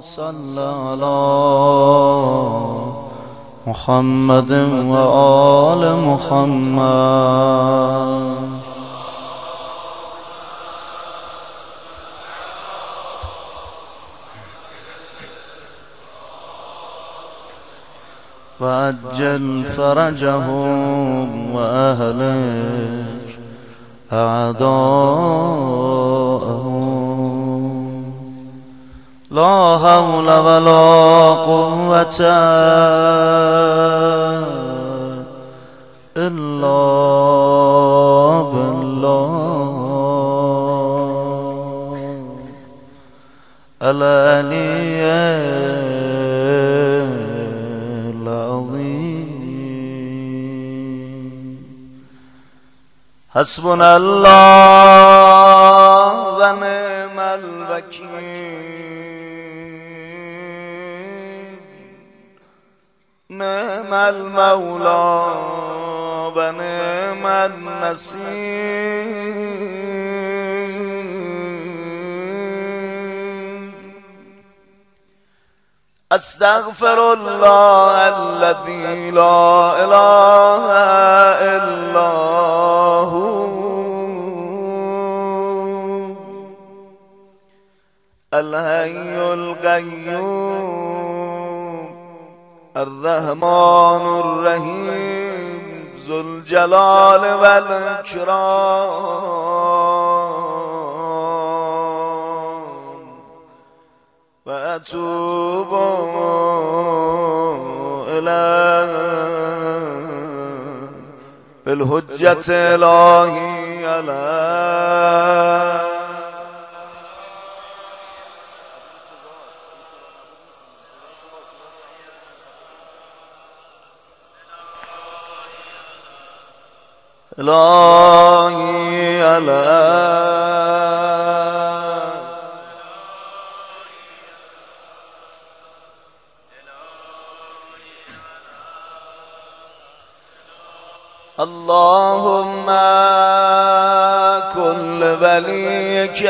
صل على محمد وآل محمد وعجل فرجهم وأهلك أعداءهم لا حول ولا قوة إلا بالله العلي العظيم حسبنا الله ونعم الوكيل نعم المولى ونعم النصير استغفر الله الذي لا اله الا هو الحي القيوم الرحمن الرحيم ذو الجلال والإكرام وأتوب إليه بالحجة الإلهي عليه إلهي عليه اللهم كن لوليك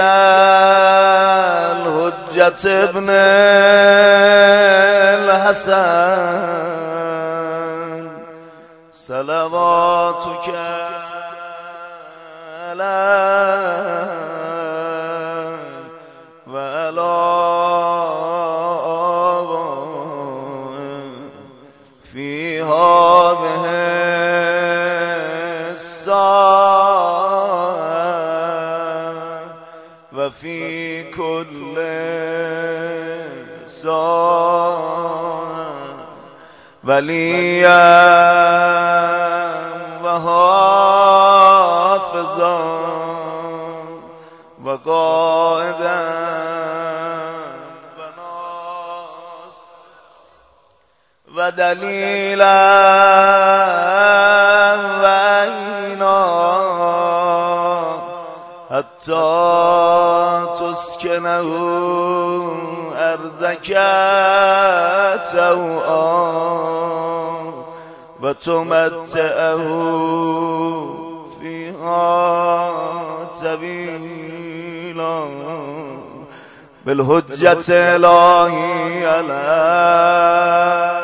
الحجة ابن الحسن صلواتك عليه وعلى آبائه في هذه الساعة وفي كل ساعة وليا وحافظا وقائدا ودليلا وعينا حتى تسكنه أرضك طوعا وتمتعه فيها طويلا بالحجة الإلهي عليه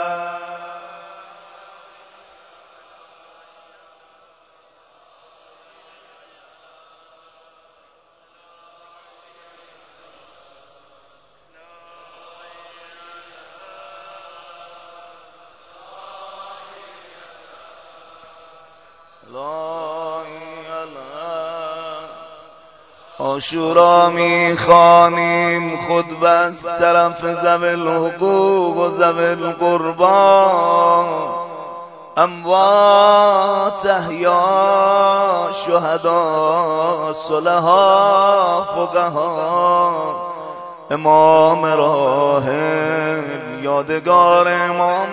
عاشورا میخوانیم خطبه از طرف ذوی الحقوق و ذوی القربا اموات احیا شهدا صلحا فقها امام راحل یادگار امام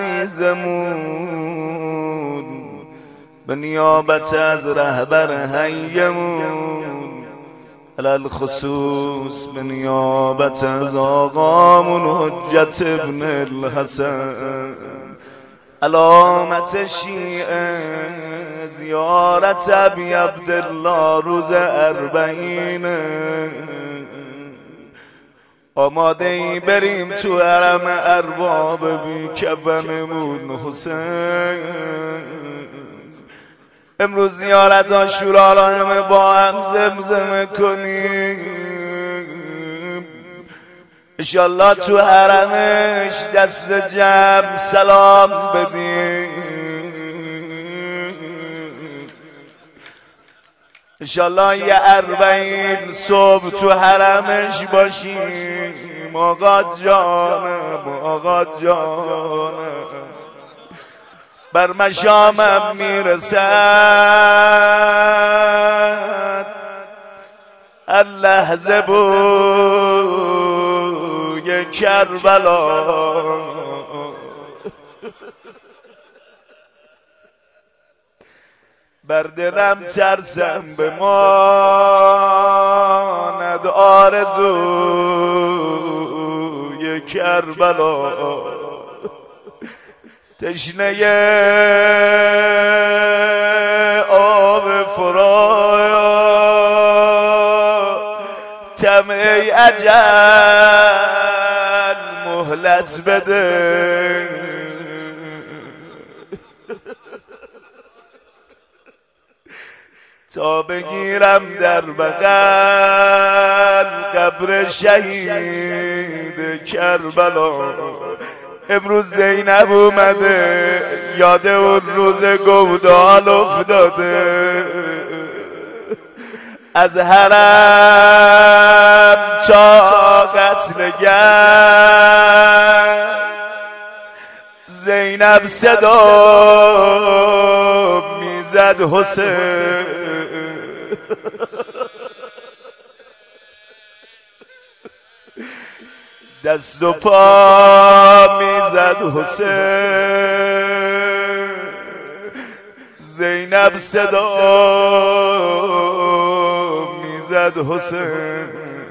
عزیزمون به نیابت از رهبر حیمون علل خصوص به نیابت از آقامون حجت ابن الحسن علامت شیعه زیارت ابی عبدالله روز 40 آماده ای بریم تو حرم ارباب بی کفنمون حسین. امروز زیارت عاشورا را همه با هم زمزمه کنیم. انشالله تو حرمش دست جمع سلام بدیم. انشالله یه 40 صبح تو حرمش باشیم. آقا جانم آقا جانم بر مشامم میرسد اللحظه بوی کربلا. بر دلم ترسم بماند آرزوی کربلا. تشنه آب فراتم ای اجل مهلت بده. تا بگیرم در بغل قبر شهید کربلا. امروز زینب اومده یاد اون روز گودال افتاده. از حرم تا قتلگاه زینب صدا میزد حسین. دست و پا میزد حسین. زینب صدا میزد حسین.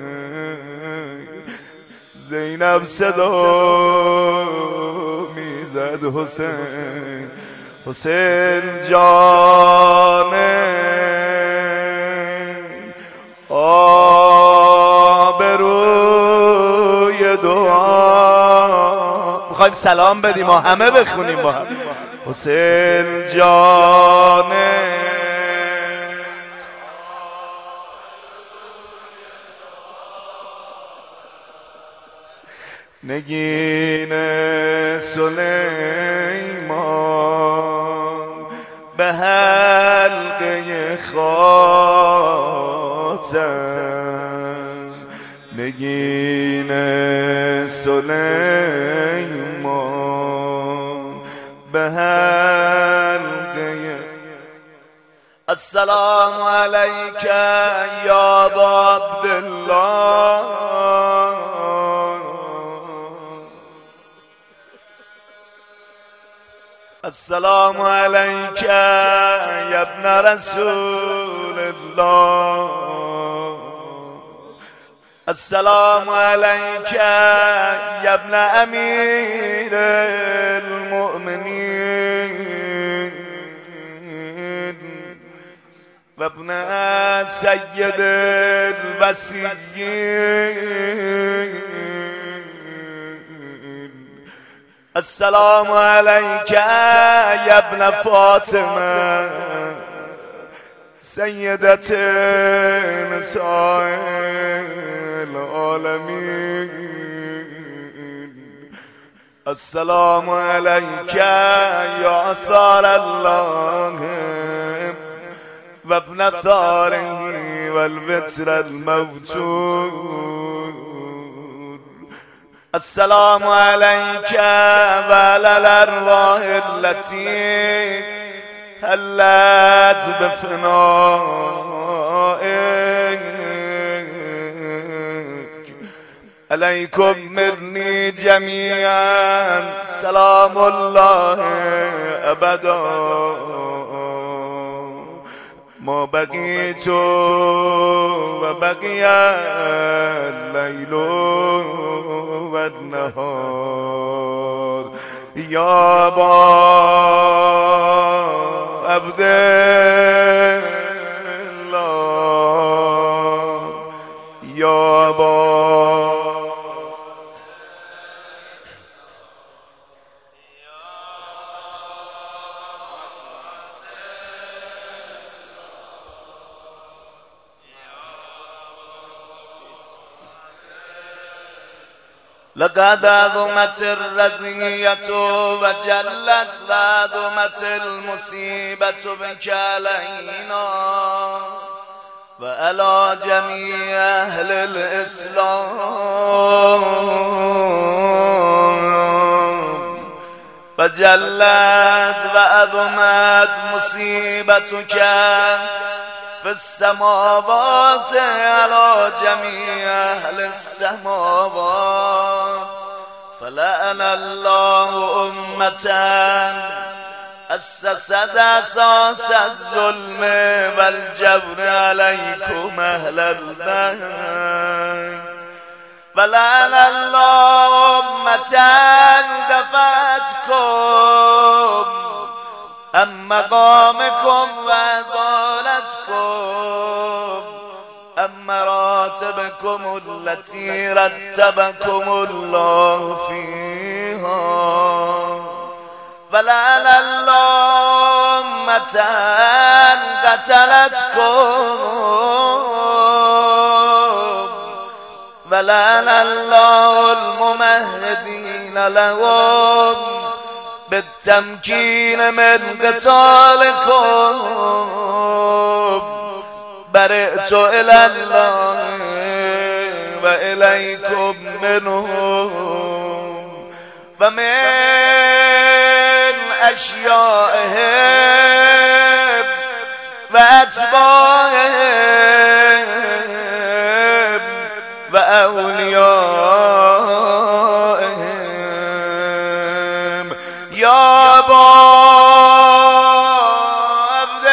زینب صدا میزد حسین. حسین جان آبروی دعا. میخوایم سلام بدیم و همه بخونیم با هم. حسین جان نگین سلیمان به حلقه خاتم. نگین سلیمان به حلقه. السلام علیک یا ابا عبدالله. السلام علیک یا ابن رسول الله. السلام علیک یا ابن امیر المؤمنین و ابن سید الوصیین. السلام علیک یا ابن فاطمه سیدت نساء العالمین. السلام علیک یا اثار الله و ابن ثاره و الوتر الموتور. السلام علیک و علی الارواح التي حلت بفنائک. علیکم منی جمیعا سلام الله ابدا. ما بقیت و بقی اللیل و النهار یا ابا عبدالله. یا ابا لقد عظمت الرزية وجلت وعظمت المصيبة بك علينا وعلى جميع أهل الإسلام وجلت وعظمت مصيبتك في السماوات على جميع أهل السماوات فلعن الله أمة أسست أساس الظلم والجبر عليكم أهل البيت ولعن الله أمة دفعتكم عن مقامكم وأزالتكم عن مراتبكم التي رتبكم الله فيها ولعن الله أمة قتلتكم ولعن الله الممهدين لهم بالتمكين من قتالكم برئت إلى الله وإليكم منهم ومن أشيائهم وأتباعهم وأوليائهم يا أبا عبد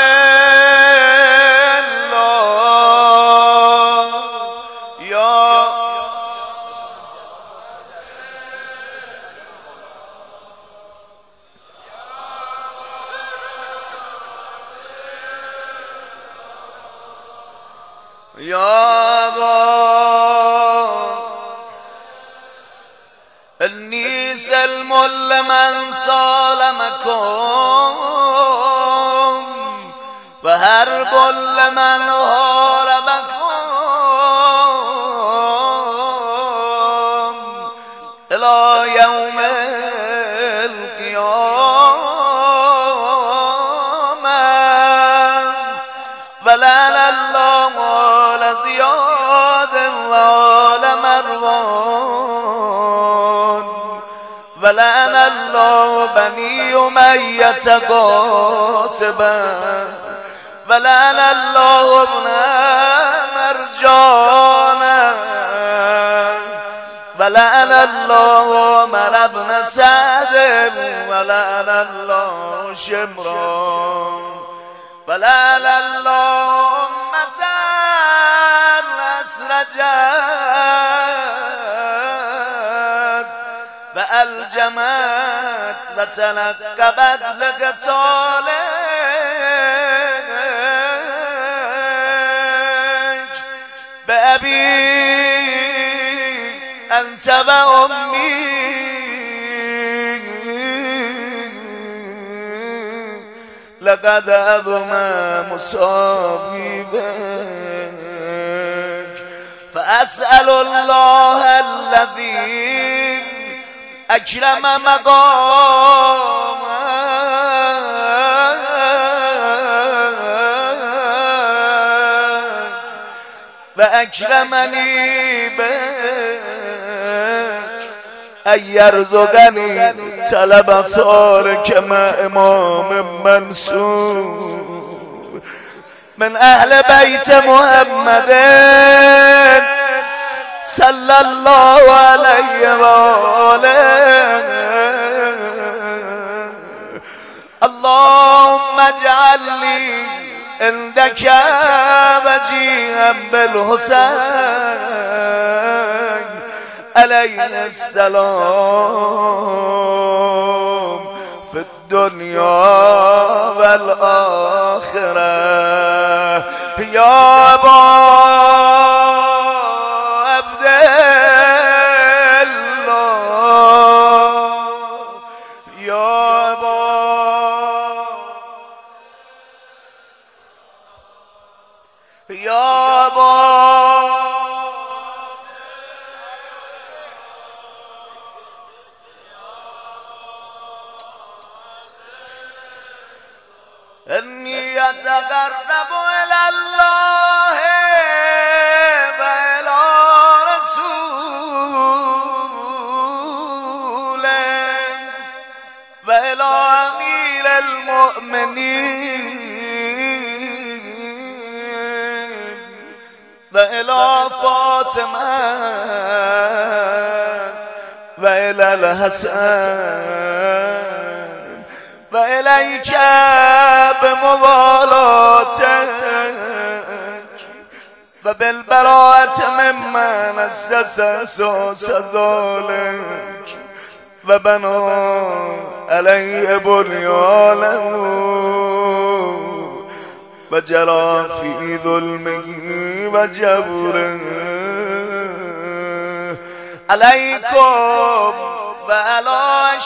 الله يا أبا إني سلم لمن صالمكم وهرب لمن هاربكم إلى يوم القيامة ولعن الله آل زياد وآل مروان ولعن الله بني أمية قاتبا ولعن الله ابن مرجان ولعن الله عمر بن سعد ولعن الله شمران ولعن الله أمة أسرجت وألجمت وتنقبت لقتالك بأبي أنت وأمي لقد عظم مصابيبك فأسأل الله الذي أكرم مقامك وأكرمني بك أن يرزقني طلب ثارك مع إمام منصور من أهل بيت محمد صلى الله عليه وآله اللهم اجعل لي عندك وجيها بالحسين عليه السلام في الدنيا والآخرة يا أبا عبد الله يا أبا يتقرب إلى الله وإلى رسوله وإلى أمير المؤمنين وإلى فاطمة وإلى الحسن وإليك بموالاتك وبالبراءة ممن أسس أساس ذلك وبنى عليه بنيانه وجرى في ظلمه وجبره عليكم وعلى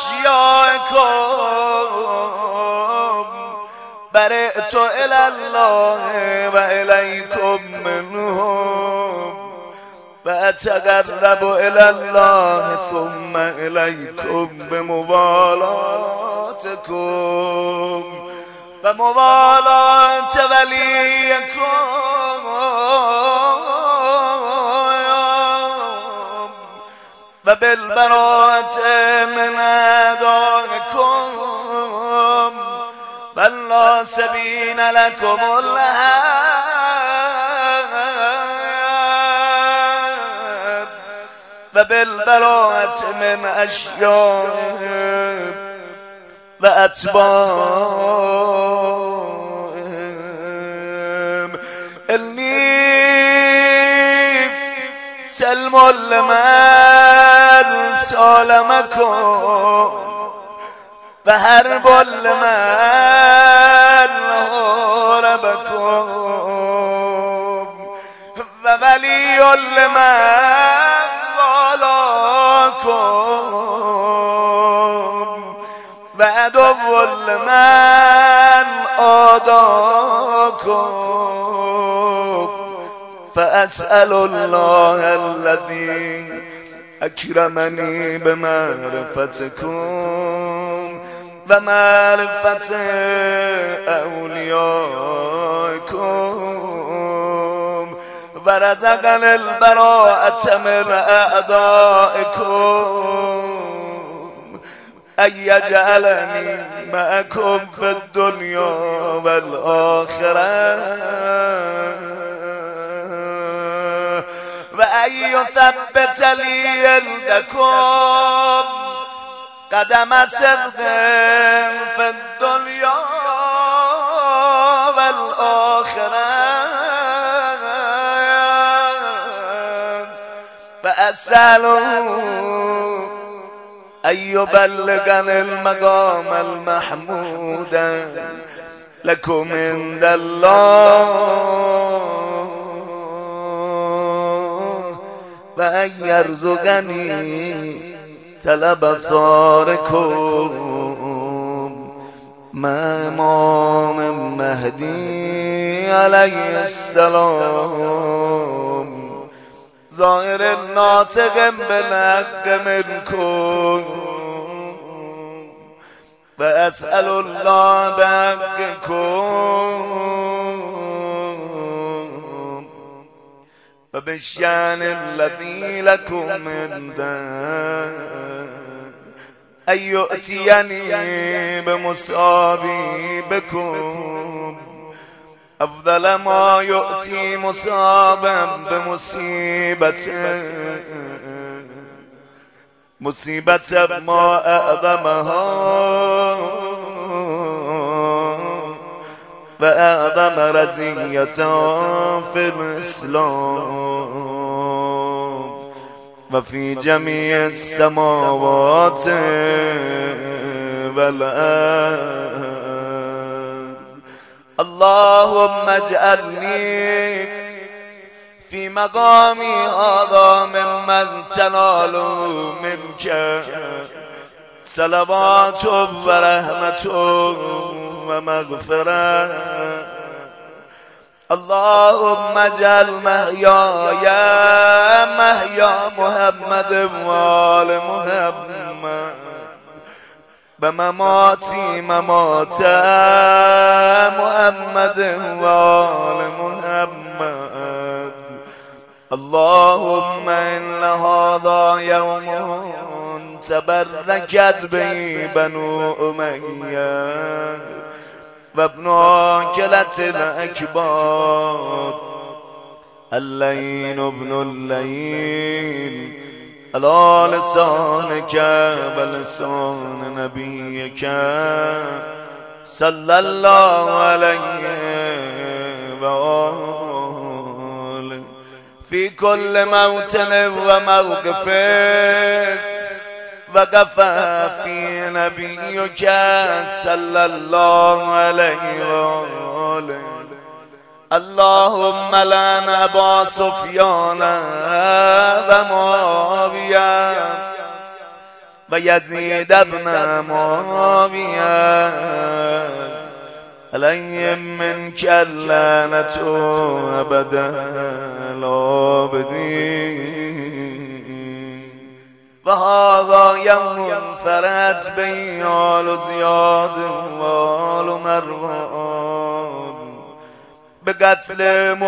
أشيائكم برئت إلى الله وإليكم منهم وأتقرب إلى الله ثم إليكم بموالاتكم وموالاة وليكم وبالبراءة من أعدائكم بل لا سبيل لكم الهاب وبالبراءة من أشيائهم وأتباعهم إني سلم لمن سالمكم وحرب لمن هربكم وولي لمن والاكم وعدو لمن عاداكم فأسأل الله الذي أكرمني بمعرفتكم ومعرفة أوليائكم ورزقني البراءة من أعدائكم أن يجعلني معكم في الدنيا والآخرة وأن يثبت لي عندكم قدم صدق في الدنيا والآخرة فأسأله أن يبلغني المقام المحمود لكم عند الله وأن يرزقني طلب ثاركم مع إمام مهدي عليه السلام ظاهر الناطق بالحق منكم فأسأل الله بحقكم وبالشأن الذي لكم عنده أن يؤتيني بمصابيبكم أفضل ما يؤتي مصابا بمصيبته مصيبة ما أعظمها وأعظم رزية في الإسلام وفي جميع السماوات والأرض. اللهم اجعلني في مقامي هذا ممن تنال منك صلوات ورحمة ومغفرة. اللهم اجعل محياي محيا محمد وآل محمد و مماتی ممات محمد و آل محمد. اللهم إن هذا يوم تبركت به بنو أمية وابن عاقلة الأكبر اللين ابن اللين على لسانك ولسان نبيك صلى الله عليه وآله في كل موطن وموقف وقف في نبيك صلى الله عليه وآله. اللهم لعن أبا سفيان ومعاوية ويزيد بن معاوية عليهم منك اللعنة أبدا الآبدين. وهذا يوم فرت به آل زياد وآل مروان بقتل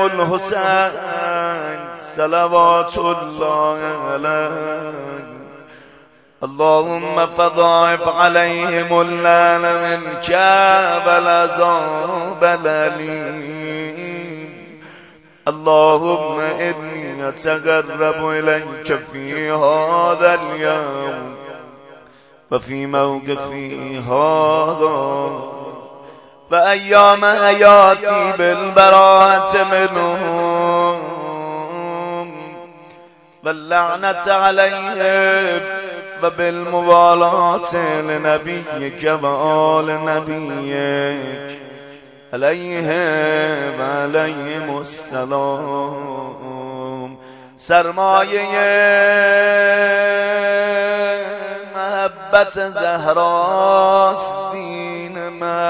الحسين صلوات الله عليه. اللهم فضاعف عليهم اللعن منك والعذاب الأليم. اللهم إني أتقرب إليك في هذا اليوم وفي موقفي هذا وأيام حياتي بالبراءة منهم واللعنة عليهم وبالموالاة لنبيك وآل نبيك عليهم وعليهم السلام. سرمایه محبت زهراست دین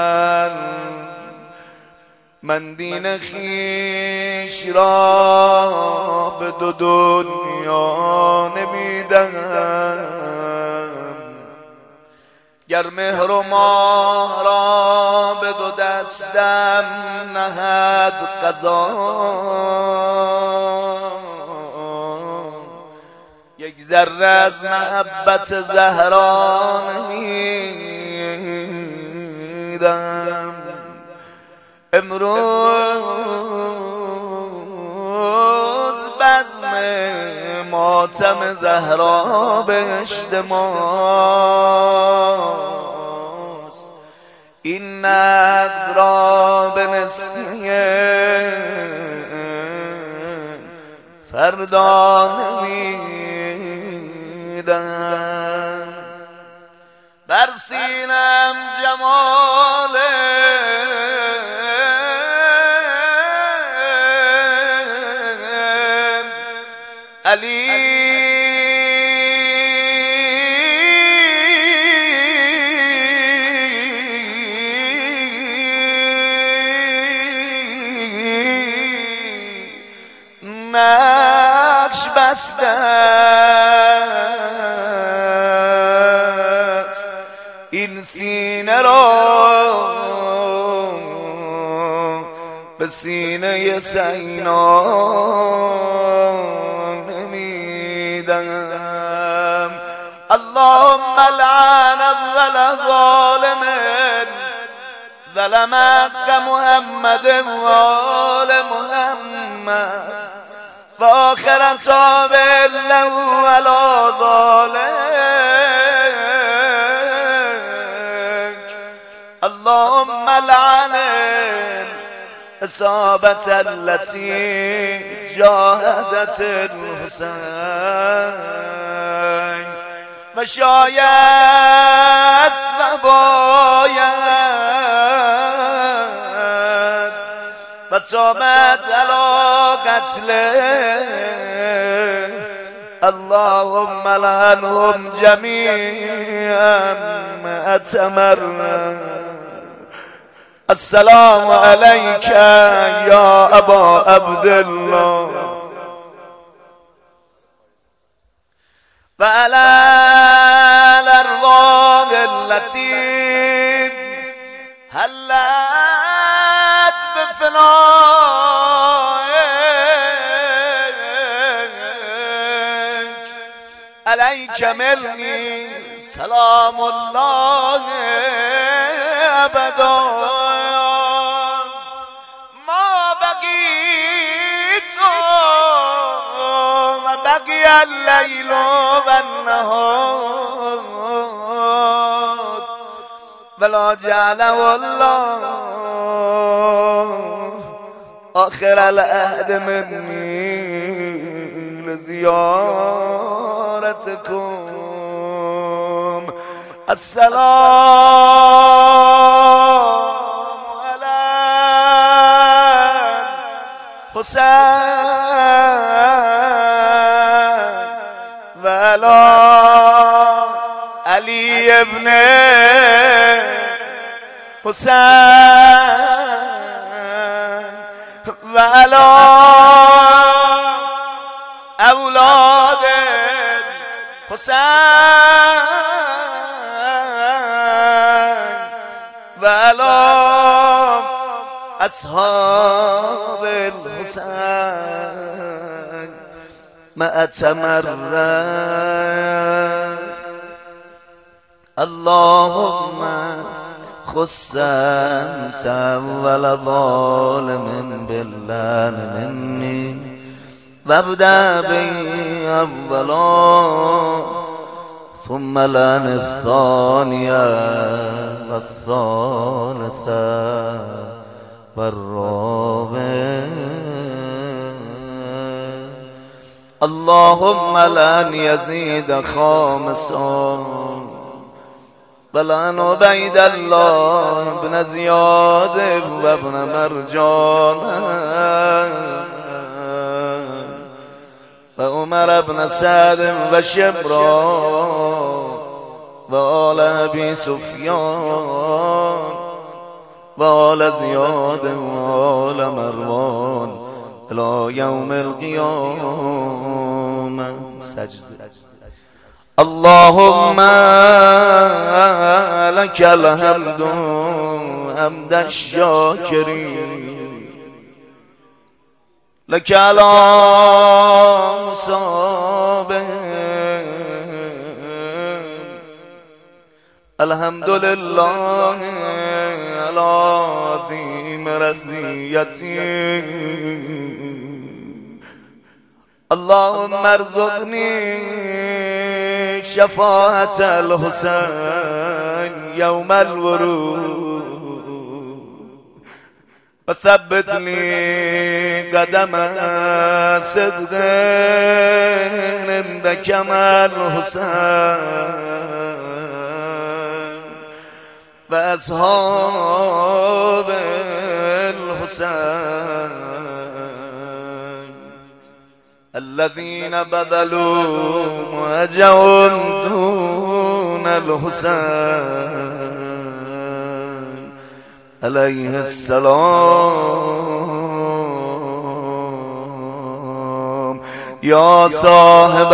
من دین خیش را به دو دنیا نمیدهم. گر مهر و ماه را به دو دستم نهد قضا یک ذره از محبت زهرا نمیدم. امروز بزم ماتم زهرا بهشت ماست. این نقد را به نسیه فردا نمیدم. بر سینم جمال علی نقش بسته است. این سینه را به سینه سینا نمیدم. اللهم لعن اول ظالم ظلم حق محمد و آل محمد و آخر تابع له علی ذلک. اللهم لعن اصابت التي جاهدت الحسين و شاید و باید و تامت علی قتله. اللهم لعنهم جميعا مئة مرة. السلام عليك يا أبا عبد الله وعلى الأرواح التي هلت بفنائك عليك مني سلام الله أبدا ما بقيت وبقي الليل والنهار ولا جعله الله آخر العهد مني لزيارتكم. السلام على الحسين وعلى علي ابن حسين وعلى أولاد حسين وعلى أصحاب الحسين ما أتمرد. اللهم خص أنت أول ظالم بالله مني وابدأ بي أولا ثم لعن الثانية والثالثة والرابعة. اللهم لعن يزيد خامسا ولعن عبيد الله بن زياد وابن مرجان وعمر بن سعد وشبرا وآل أبي سفيان وآل زياد وآل مروان إلى يوم القيامة. سجد. اللهم لك الحمد حمد الشاكرين لك على مصابه الحمد لله على عظيم رزيتي. اللهم ارزقني شفاعة الحسين يوم الورود وثبتني قدم صدق عند كمال الحسين وأصحاب الحسين الذين بذلوا مهجا دون الحسين عليه السلام. يا صاحب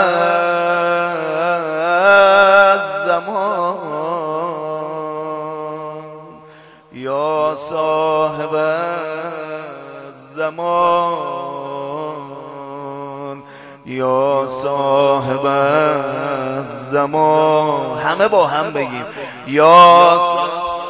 الزمان يا صاحب الزمان یا صاحب الزمان. همه با هم بگیم یا صاحب